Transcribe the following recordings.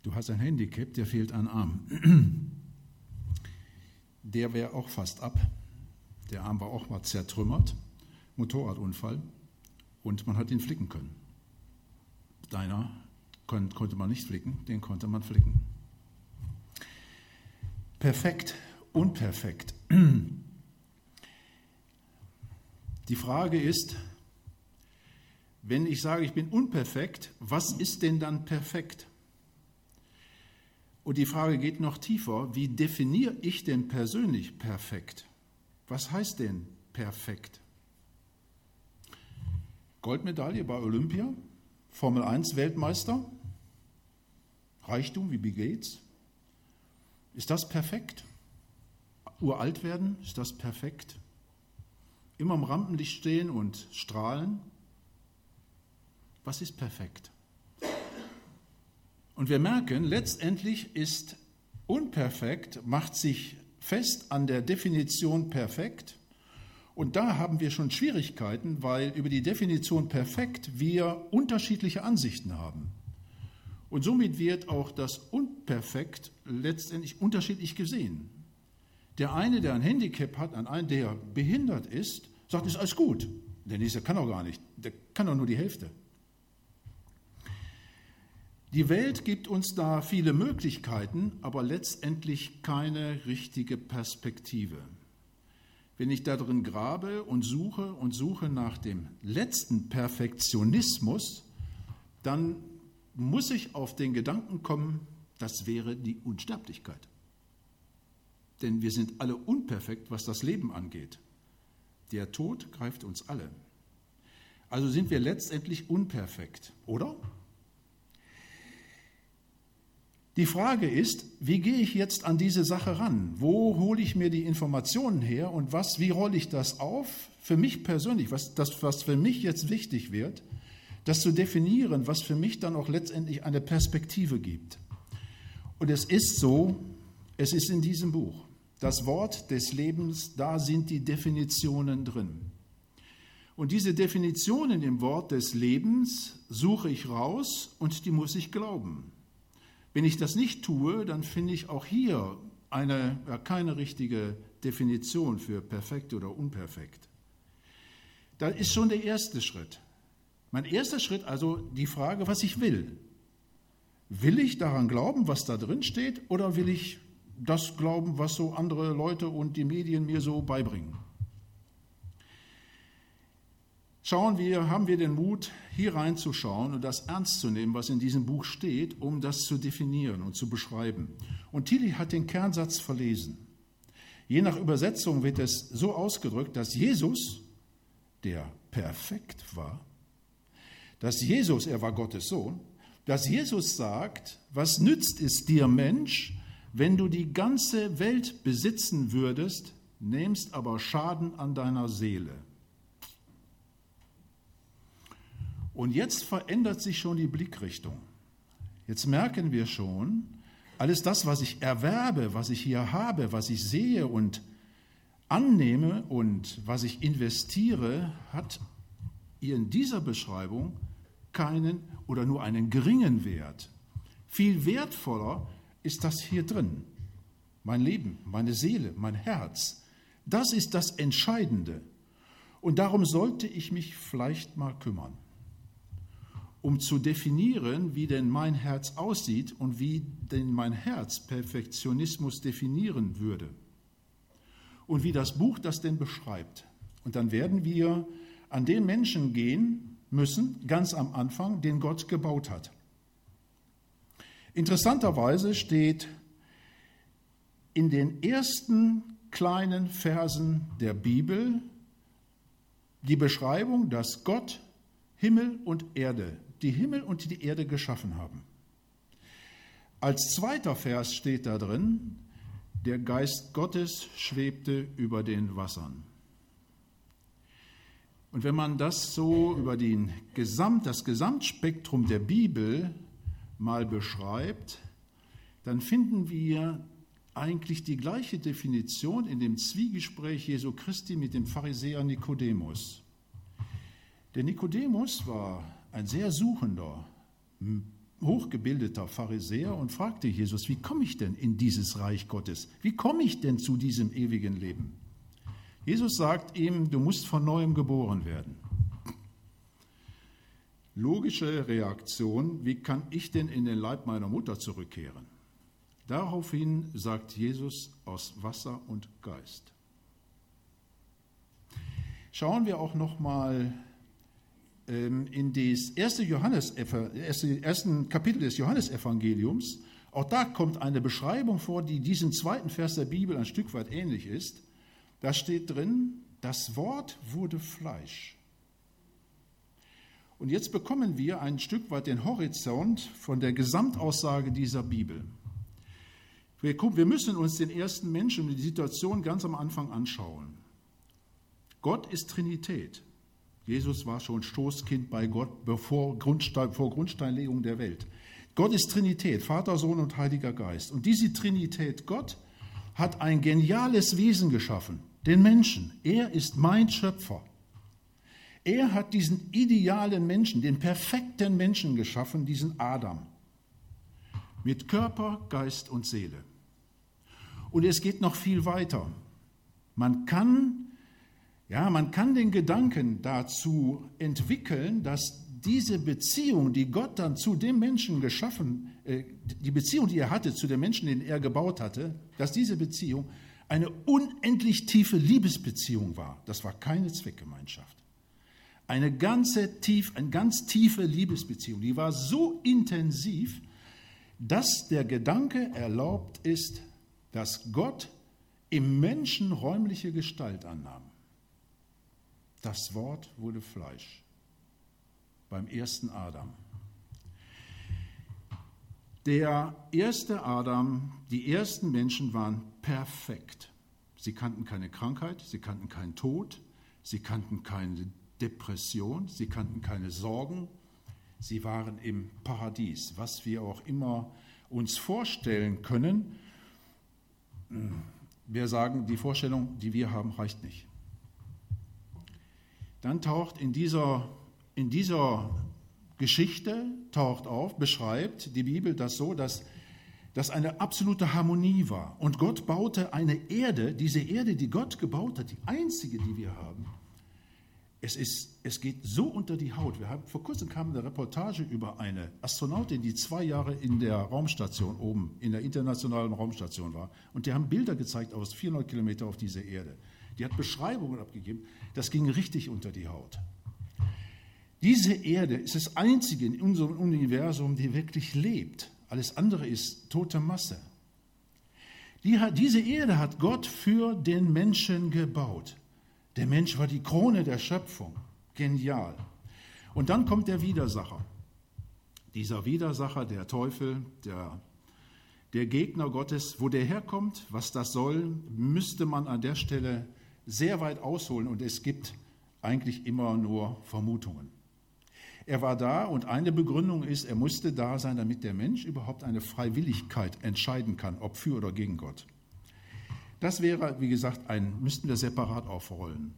du hast ein Handicap, dir fehlt ein Arm. Der wäre auch fast ab. Der Arm war auch mal zertrümmert, Motorradunfall, und man hat ihn flicken können. Deiner konnte man nicht flicken, den konnte man flicken. Perfekt, unperfekt. Die Frage ist, wenn ich sage, ich bin unperfekt, was ist denn dann perfekt? Und die Frage geht noch tiefer, wie definiere ich denn persönlich perfekt? Was heißt denn perfekt? Goldmedaille bei Olympia, Formel 1 Weltmeister, Reichtum wie Bill Gates. Ist das perfekt? Uralt werden, ist das perfekt? Immer im Rampenlicht stehen und strahlen? Was ist perfekt? Und wir merken, letztendlich ist unperfekt, macht sich fest an der Definition perfekt. Und da haben wir schon Schwierigkeiten, weil über die Definition perfekt wir unterschiedliche Ansichten haben. Und somit wird auch das Unperfekt letztendlich unterschiedlich gesehen. Der eine, der ein Handicap hat, an einen, der behindert ist, sagt, ist alles gut. Der nächste kann doch gar nicht, der kann doch nur die Hälfte. Die Welt gibt uns da viele Möglichkeiten, aber letztendlich keine richtige Perspektive. Wenn ich da drin grabe und suche nach dem letzten Perfektionismus, dann muss ich auf den Gedanken kommen, das wäre die Unsterblichkeit. Denn wir sind alle unperfekt, was das Leben angeht. Der Tod greift uns alle. Also sind wir letztendlich unperfekt, oder? Die Frage ist, wie gehe ich jetzt an diese Sache ran? Wo hole ich mir die Informationen her und wie rolle ich das auf? Für mich persönlich, was für mich jetzt wichtig wird, das zu definieren, was für mich dann auch letztendlich eine Perspektive gibt. Und es ist so, es ist in diesem Buch. Das Wort des Lebens, da sind die Definitionen drin. Und diese Definitionen im Wort des Lebens suche ich raus und die muss ich glauben. Wenn ich das nicht tue, dann finde ich auch hier keine richtige Definition für perfekt oder unperfekt. Da ist schon der erste Schritt. Mein erster Schritt, also die Frage, was ich will. Will ich daran glauben, was da drin steht, oder will ich das glauben, was so andere Leute und die Medien mir so beibringen? Haben wir den Mut, hier reinzuschauen und das ernst zu nehmen, was in diesem Buch steht, um das zu definieren und zu beschreiben. Und Tilly hat den Kernsatz verlesen. Je nach Übersetzung wird es so ausgedrückt, dass Jesus, der perfekt war, er war Gottes Sohn, dass Jesus sagt, was nützt es dir, Mensch, wenn du die ganze Welt besitzen würdest, nimmst aber Schaden an deiner Seele. Und jetzt verändert sich schon die Blickrichtung. Jetzt merken wir schon, alles das, was ich erwerbe, was ich hier habe, was ich sehe und annehme und was ich investiere, hat in dieser Beschreibung keinen oder nur einen geringen Wert. Viel wertvoller ist das hier drin. Mein Leben, meine Seele, mein Herz. Das ist das Entscheidende. Und darum sollte ich mich vielleicht mal kümmern, um zu definieren, wie denn mein Herz aussieht und wie denn mein Herz Perfektionismus definieren würde und wie das Buch das denn beschreibt. Und dann werden wir an den Menschen gehen müssen, ganz am Anfang, den Gott gebaut hat. Interessanterweise steht in den ersten kleinen Versen der Bibel die Beschreibung, dass Gott Himmel und Erde, die Himmel und die Erde geschaffen haben. Als zweiter Vers steht da drin, der Geist Gottes schwebte über den Wassern. Und wenn man das so über das Gesamtspektrum der Bibel mal beschreibt, dann finden wir eigentlich die gleiche Definition in dem Zwiegespräch Jesu Christi mit dem Pharisäer Nikodemus. Der Nikodemus war ein sehr suchender hochgebildeter Pharisäer und fragte Jesus, wie komme ich denn in dieses Reich Gottes? Wie komme ich denn zu diesem ewigen Leben? Jesus sagt ihm, du musst von neuem geboren werden. Logische Reaktion, wie kann ich denn in den Leib meiner Mutter zurückkehren? Daraufhin sagt Jesus, aus Wasser und Geist. Schauen wir auch nochmal in das ersten Kapitel des Johannesevangeliums. Auch da kommt eine Beschreibung vor, die diesem zweiten Vers der Bibel ein Stück weit ähnlich ist. Da steht drin, das Wort wurde Fleisch. Und jetzt bekommen wir ein Stück weit den Horizont von der Gesamtaussage dieser Bibel. Wir müssen uns den ersten Menschen und die Situation ganz am Anfang anschauen. Gott ist Trinität. Jesus war schon Stoßkind bei Gott vor Grundsteinlegung der Welt. Gott ist Trinität, Vater, Sohn und Heiliger Geist. Und diese Trinität Gott hat ein geniales Wesen geschaffen, den Menschen. Er ist mein Schöpfer. Er hat diesen idealen Menschen, den perfekten Menschen geschaffen, diesen Adam. Mit Körper, Geist und Seele. Und es geht noch viel weiter. Man kann den Gedanken dazu entwickeln, dass diese Beziehung, die Gott dann zu dem Menschen geschaffen, die Beziehung, die er hatte zu dem Menschen, den er gebaut hatte, dass diese Beziehung eine unendlich tiefe Liebesbeziehung war. Das war keine Zweckgemeinschaft. Eine ganz tiefe Liebesbeziehung, die war so intensiv, dass der Gedanke erlaubt ist, dass Gott im Menschen räumliche Gestalt annahm. Das Wort wurde Fleisch beim ersten Adam. Der erste Adam, die ersten Menschen waren perfekt. Sie kannten keine Krankheit, sie kannten keinen Tod, sie kannten keine Depression, sie kannten keine Sorgen. Sie waren im Paradies, was wir auch immer uns vorstellen können. Wir sagen, die Vorstellung, die wir haben, reicht nicht. Dann taucht in dieser Geschichte beschreibt die Bibel das so, dass eine absolute Harmonie war. Und Gott baute eine Erde, diese Erde, die Gott gebaut hat, die einzige, die wir haben. Es geht so unter die Haut. Vor kurzem kam eine Reportage über eine Astronautin, die 2 Jahre in der Raumstation oben, in der internationalen Raumstation war. Und die haben Bilder gezeigt aus 400 Kilometer auf dieser Erde. Die hat Beschreibungen abgegeben. Das ging richtig unter die Haut. Diese Erde ist das einzige in unserem Universum, die wirklich lebt. Alles andere ist tote Masse. Diese Erde hat Gott für den Menschen gebaut. Der Mensch war die Krone der Schöpfung. Genial. Und dann kommt der Widersacher. Dieser Widersacher, der Teufel, der Gegner Gottes, wo der herkommt, was das soll, müsste man an der Stelle sehr weit ausholen. Und es gibt eigentlich immer nur Vermutungen. Er war da und eine Begründung ist, er musste da sein, damit der Mensch überhaupt eine Freiwilligkeit entscheiden kann, ob für oder gegen Gott. Das wäre, wie gesagt, müssten wir separat aufrollen.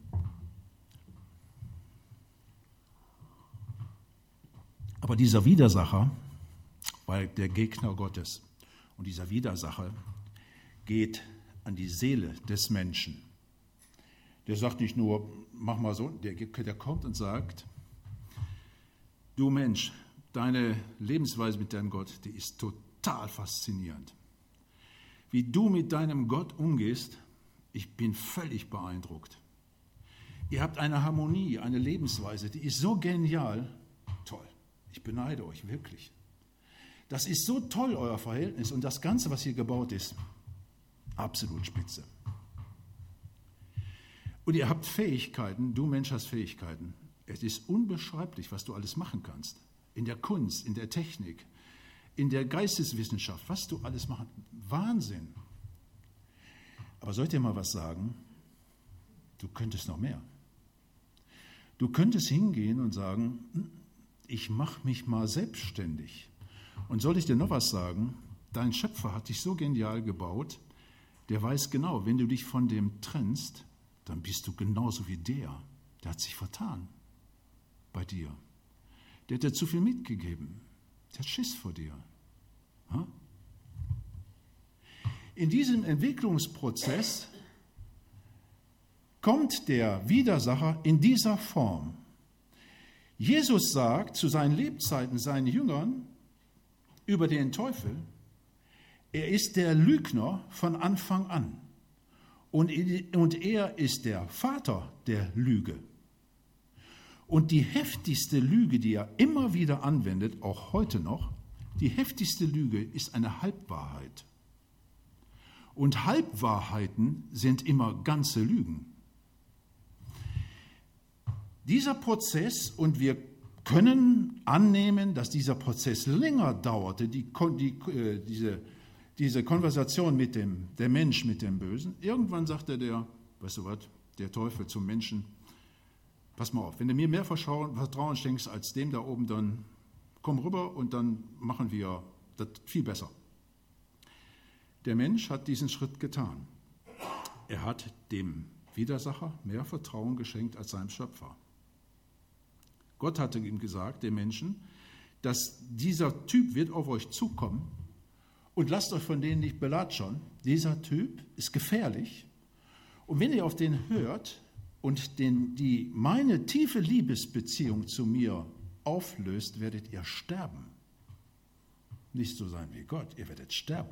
Aber dieser Widersacher war der Gegner Gottes. Und dieser Widersacher geht an die Seele des Menschen. Der sagt nicht nur, mach mal so, der kommt und sagt, du Mensch, deine Lebensweise mit deinem Gott, die ist total faszinierend. Wie du mit deinem Gott umgehst, ich bin völlig beeindruckt. Ihr habt eine Harmonie, eine Lebensweise, die ist so genial. Toll, ich beneide euch wirklich. Das ist so toll, euer Verhältnis und das Ganze, was hier gebaut ist, absolut spitze. Und ihr habt Fähigkeiten, du Mensch hast Fähigkeiten. Es ist unbeschreiblich, was du alles machen kannst. In der Kunst, in der Technik, in der Geisteswissenschaft, was du alles machst. Wahnsinn. Aber soll ich dir mal was sagen? Du könntest noch mehr. Du könntest hingehen und sagen, ich mache mich mal selbstständig. Und soll ich dir noch was sagen? Dein Schöpfer hat dich so genial gebaut, der weiß genau, wenn du dich von dem trennst, dann bist du genauso wie der. Der hat sich vertan bei dir. Der hat dir zu viel mitgegeben. Der hat Schiss vor dir. In diesem Entwicklungsprozess kommt der Widersacher in dieser Form. Jesus sagt zu seinen Lebzeiten seinen Jüngern über den Teufel, er ist der Lügner von Anfang an und er ist der Vater der Lüge. Und die heftigste Lüge, die er immer wieder anwendet, auch heute noch, die heftigste Lüge ist eine Halbwahrheit. Und Halbwahrheiten sind immer ganze Lügen. Dieser Prozess, und wir können annehmen, dass dieser Prozess länger dauerte, diese Konversation mit der Mensch mit dem Bösen. Irgendwann sagte der, weißt du was, der Teufel zum Menschen, pass mal auf, wenn du mir mehr Vertrauen schenkst als dem da oben, dann komm rüber und dann machen wir das viel besser. Der Mensch hat diesen Schritt getan. Er hat dem Widersacher mehr Vertrauen geschenkt als seinem Schöpfer. Gott hatte ihm gesagt, dem Menschen, dass dieser Typ wird auf euch zukommen und lasst euch von denen nicht belatschern. Dieser Typ ist gefährlich und wenn ihr auf den hört und meine tiefe Liebesbeziehung zu mir auflöst, werdet ihr sterben. Nicht so sein wie Gott, ihr werdet sterben.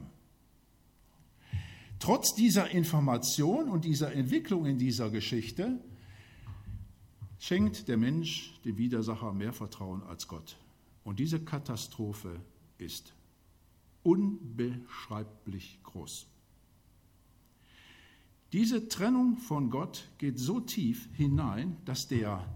Trotz dieser Information und dieser Entwicklung in dieser Geschichte schenkt der Mensch dem Widersacher mehr Vertrauen als Gott. Und diese Katastrophe ist unbeschreiblich groß. Diese Trennung von Gott geht so tief hinein, dass der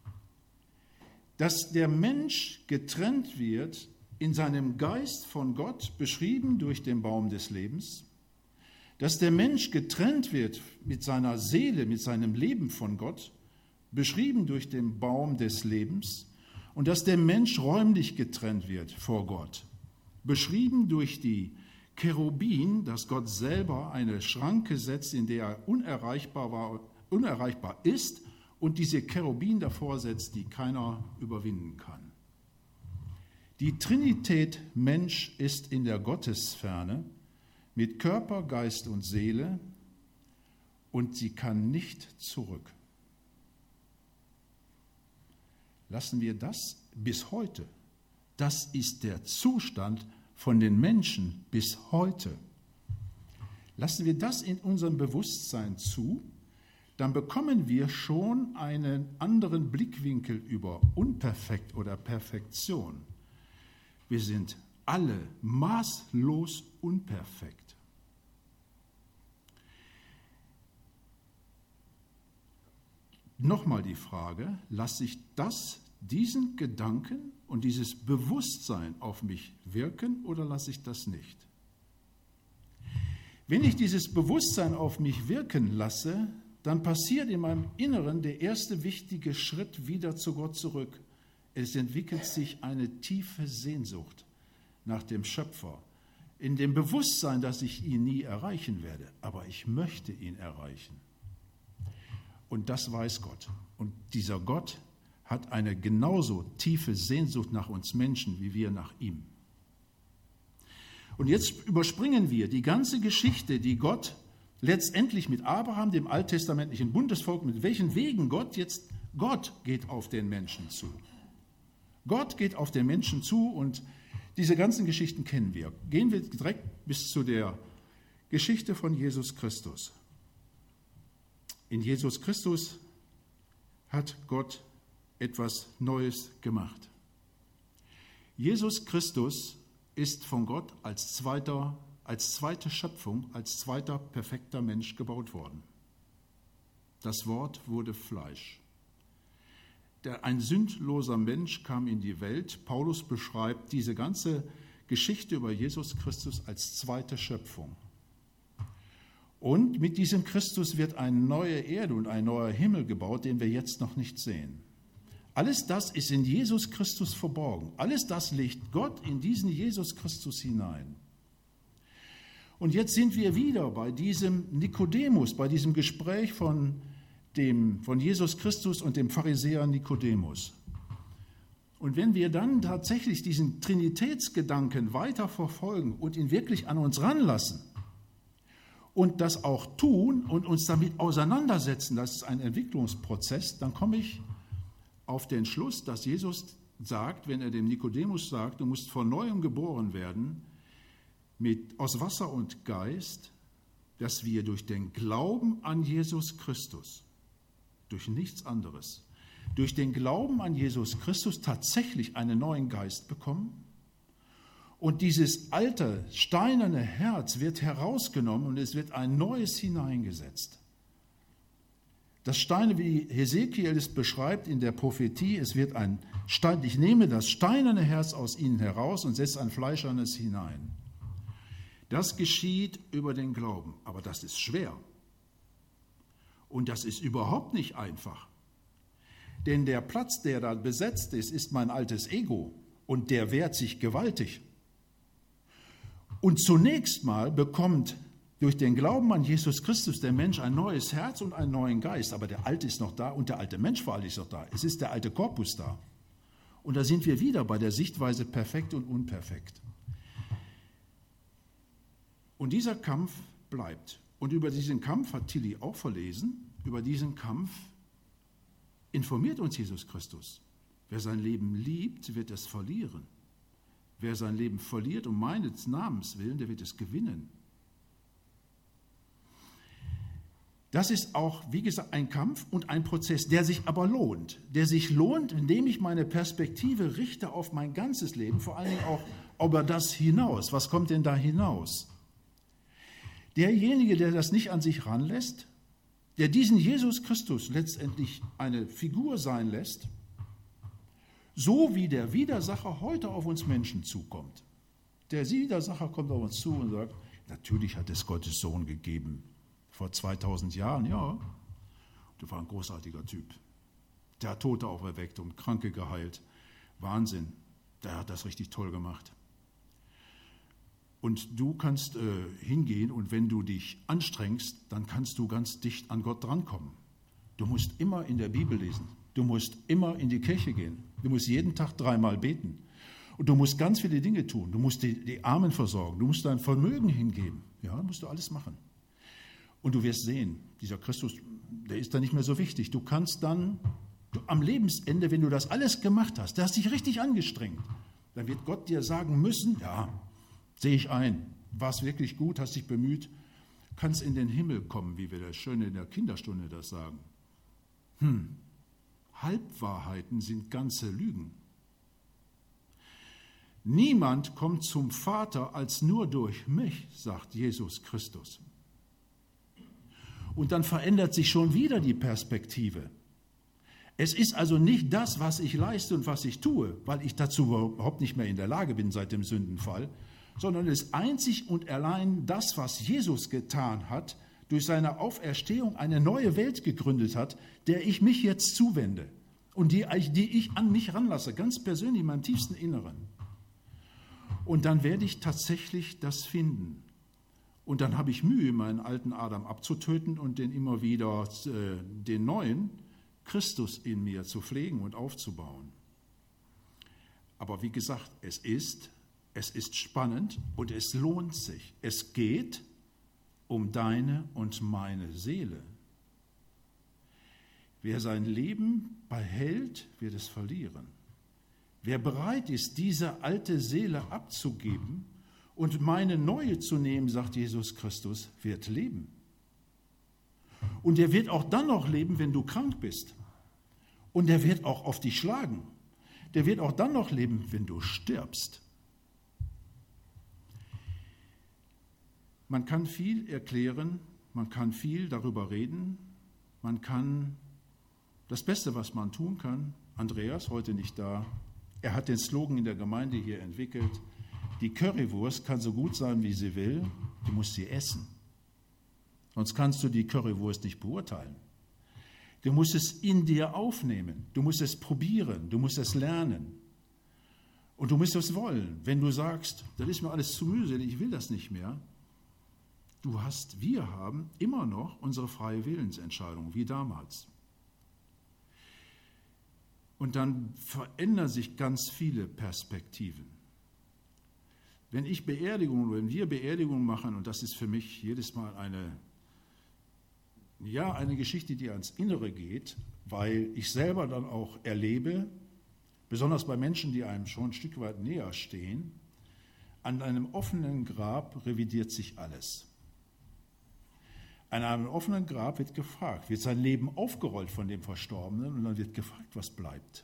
Mensch getrennt wird in seinem Geist von Gott, beschrieben durch den Baum des Lebens, dass der Mensch getrennt wird mit seiner Seele, mit seinem Leben von Gott, beschrieben durch den Baum des Lebens, und dass der Mensch räumlich getrennt wird vor Gott, beschrieben durch die Cherubin, dass Gott selber eine Schranke setzt, in der er unerreichbar ist, und diese Cherubin davor setzt, die keiner überwinden kann. Die Trinität Mensch ist in der Gottesferne mit Körper, Geist und Seele, und sie kann nicht zurück. Lassen wir das bis heute. Das ist der Zustand von den Menschen bis heute. Lassen wir das in unserem Bewusstsein zu, dann bekommen wir schon einen anderen Blickwinkel über Unperfekt oder Perfektion. Wir sind alle maßlos unperfekt. Nochmal die Frage, lasse ich diesen Gedanken und dieses Bewusstsein auf mich wirken oder lasse ich das nicht? Wenn ich dieses Bewusstsein auf mich wirken lasse, dann passiert in meinem Inneren der erste wichtige Schritt wieder zu Gott zurück. Es entwickelt sich eine tiefe Sehnsucht nach dem Schöpfer, in dem Bewusstsein, dass ich ihn nie erreichen werde, aber ich möchte ihn erreichen. Und das weiß Gott. Und dieser Gott hat eine genauso tiefe Sehnsucht nach uns Menschen, wie wir nach ihm. Und jetzt überspringen wir die ganze Geschichte, die Gott letztendlich mit Abraham, dem alttestamentlichen Bundesvolk, mit welchen Wegen Gott geht auf den Menschen zu. Gott geht auf den Menschen zu und diese ganzen Geschichten kennen wir. Gehen wir direkt bis zu der Geschichte von Jesus Christus. In Jesus Christus hat Gott etwas Neues gemacht. Jesus Christus ist von Gott als zweite Schöpfung, als zweiter perfekter Mensch gebaut worden. Das Wort wurde Fleisch. Ein sündloser Mensch kam in die Welt. Paulus beschreibt diese ganze Geschichte über Jesus Christus als zweite Schöpfung. Und mit diesem Christus wird eine neue Erde und ein neuer Himmel gebaut, den wir jetzt noch nicht sehen. Alles das ist in Jesus Christus verborgen. Alles das legt Gott in diesen Jesus Christus hinein. Und jetzt sind wir wieder bei diesem Nikodemus, bei diesem Gespräch von Jesus Christus und dem Pharisäer Nikodemus. Und wenn wir dann tatsächlich diesen Trinitätsgedanken weiter verfolgen und ihn wirklich an uns ranlassen und das auch tun und uns damit auseinandersetzen, das ist ein Entwicklungsprozess, dann komme ich auf den Schluss, dass Jesus sagt, wenn er dem Nikodemus sagt, du musst von Neuem geboren werden, aus Wasser und Geist, dass wir durch den Glauben an Jesus Christus, durch nichts anderes, durch den Glauben an Jesus Christus tatsächlich einen neuen Geist bekommen. Und dieses alte, steinerne Herz wird herausgenommen und es wird ein neues hineingesetzt. Das Steine, wie Hesekiel es beschreibt in der Prophetie, es wird ein Stein, ich nehme das steinerne Herz aus ihnen heraus und setze ein fleischernes hinein. Das geschieht über den Glauben, aber das ist schwer. Und das ist überhaupt nicht einfach. Denn der Platz, der da besetzt ist, ist mein altes Ego und der wehrt sich gewaltig. Und zunächst mal bekommt durch den Glauben an Jesus Christus der Mensch ein neues Herz und einen neuen Geist, aber der alte ist noch da und der alte Mensch vor allem ist noch da. Es ist der alte Korpus da. Und da sind wir wieder bei der Sichtweise perfekt und unperfekt. Und dieser Kampf bleibt. Und über diesen Kampf hat Tilly auch verlesen, über diesen Kampf informiert uns Jesus Christus. Wer sein Leben liebt, wird es verlieren. Wer sein Leben verliert um meines Namens willen, der wird es gewinnen. Das ist auch, wie gesagt, ein Kampf und ein Prozess, der sich aber lohnt. Der sich lohnt, indem ich meine Perspektive richte auf mein ganzes Leben, vor allen Dingen auch über das hinaus. Was kommt denn da hinaus? Derjenige, der das nicht an sich ranlässt, der diesen Jesus Christus letztendlich eine Figur sein lässt, so wie der Widersacher heute auf uns Menschen zukommt. Der Widersacher kommt auf uns zu und sagt, natürlich hat es Gottes Sohn gegeben. Vor 2000 Jahren, ja. Der war ein großartiger Typ. Der hat Tote auferweckt und Kranke geheilt. Wahnsinn. Der hat das richtig toll gemacht. Und du kannst hingehen und wenn du dich anstrengst, dann kannst du ganz dicht an Gott drankommen. Du musst immer in der Bibel lesen. Du musst immer in die Kirche gehen. Du musst jeden Tag 3-mal beten. Und du musst ganz viele Dinge tun. Du musst die Armen versorgen. Du musst dein Vermögen hingeben. Ja, musst du alles machen. Und du wirst sehen, dieser Christus, der ist dann nicht mehr so wichtig. Du kannst dann am Lebensende, wenn du das alles gemacht hast, du hast dich richtig angestrengt, dann wird Gott dir sagen müssen, ja, sehe ich ein, war es wirklich gut, hast dich bemüht, kannst in den Himmel kommen, wie wir das schön in der Kinderstunde das sagen. Halbwahrheiten sind ganze Lügen. Niemand kommt zum Vater als nur durch mich, sagt Jesus Christus. Und dann verändert sich schon wieder die Perspektive. Es ist also nicht das, was ich leiste und was ich tue, weil ich dazu überhaupt nicht mehr in der Lage bin seit dem Sündenfall, sondern es ist einzig und allein das, was Jesus getan hat, durch seine Auferstehung eine neue Welt gegründet hat, der ich mich jetzt zuwende und die ich an mich ranlasse, ganz persönlich in meinem tiefsten Inneren. Und dann werde ich tatsächlich das finden. Und dann habe ich Mühe, meinen alten Adam abzutöten und den immer wieder, den neuen Christus in mir zu pflegen und aufzubauen. Aber wie gesagt, es ist spannend und es lohnt sich. Es geht um deine und meine Seele. Wer sein Leben behält, wird es verlieren. Wer bereit ist, diese alte Seele abzugeben und meine neue zu nehmen, sagt Jesus Christus, wird leben. Und er wird auch dann noch leben, wenn du krank bist. Und er wird auch auf dich schlagen. Der wird auch dann noch leben, wenn du stirbst. Man kann viel erklären, man kann viel darüber reden, man kann das Beste, was man tun kann, Andreas, heute nicht da, er hat den Slogan in der Gemeinde hier entwickelt, die Currywurst kann so gut sein, wie sie will, du musst sie essen. Sonst kannst du die Currywurst nicht beurteilen. Du musst es in dir aufnehmen, du musst es probieren, du musst es lernen. Und du musst es wollen. Wenn du sagst, das ist mir alles zu mühselig, ich will das nicht mehr, wir haben immer noch unsere freie Willensentscheidung, wie damals. Und dann verändern sich ganz viele Perspektiven. Wenn ich Beerdigungen, wenn wir Beerdigungen machen, und das ist für mich jedes Mal eine Geschichte, die ans Innere geht, weil ich selber dann auch erlebe, besonders bei Menschen, die einem schon ein Stück weit näher stehen, an einem offenen Grab revidiert sich alles. An einem offenen Grab wird gefragt, wird sein Leben aufgerollt von dem Verstorbenen und dann wird gefragt, was bleibt.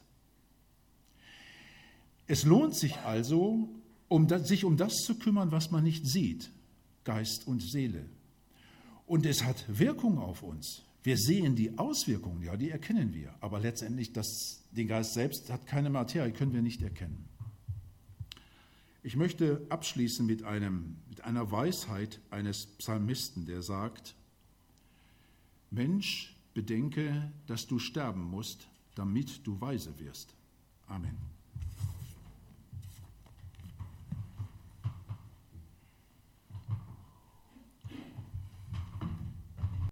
Es lohnt sich also, sich um das zu kümmern, was man nicht sieht, Geist und Seele. Und es hat Wirkung auf uns. Wir sehen die Auswirkungen, ja, die erkennen wir. Aber letztendlich, den Geist selbst hat keine Materie, können wir nicht erkennen. Ich möchte abschließen mit einer Weisheit eines Psalmisten, der sagt: Mensch, bedenke, dass du sterben musst, damit du weise wirst. Amen.